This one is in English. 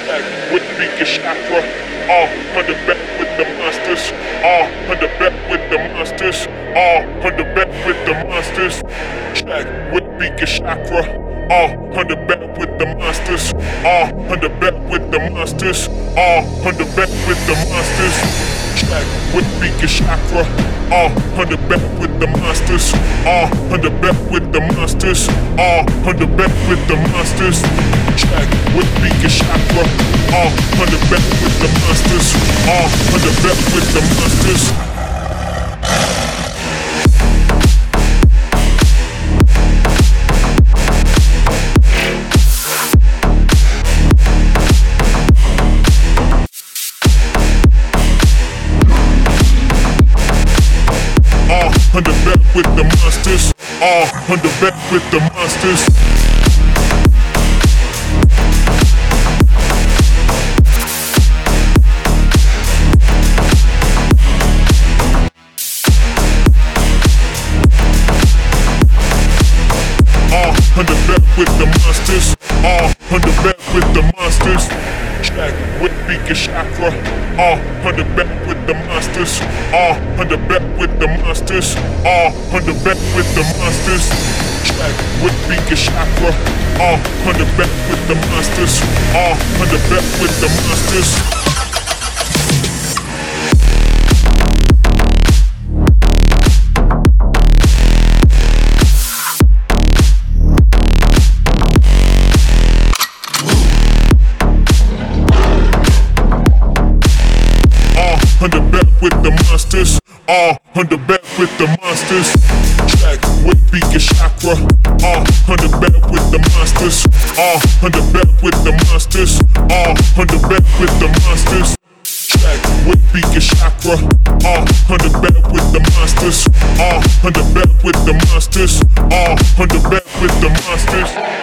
with Beacon Chakra, on the back with the monsters, on the back with the monsters, on the back with the monsters. Track with Beacon Chakra, on the back with the monsters, on the back with the monsters, on the back with the monsters. Track with Beacon Chakra, on the back with the monsters, on the back with the monsters, on the back with the monsters. Track with Beacon Chakra, on the back with the monsters, on the back with the monsters. On the back with the monsters, on the back with the monsters. On the back with the monsters, on the back with the monsters. Track with Beacon Chakra, on the back with the monsters, on the back with the monsters, on the back with the monsters. Track with Beacon Chakra, on the back with the monsters, on the back with the monsters. On the back with the monsters, on the back with the monsters. Track with Beacon Chakra, on the back with the monsters, on the back with the monsters, on the back with the monsters. Track with Beacon Chakra, on the back with the monsters, on the back with the monsters, on the back with the monsters.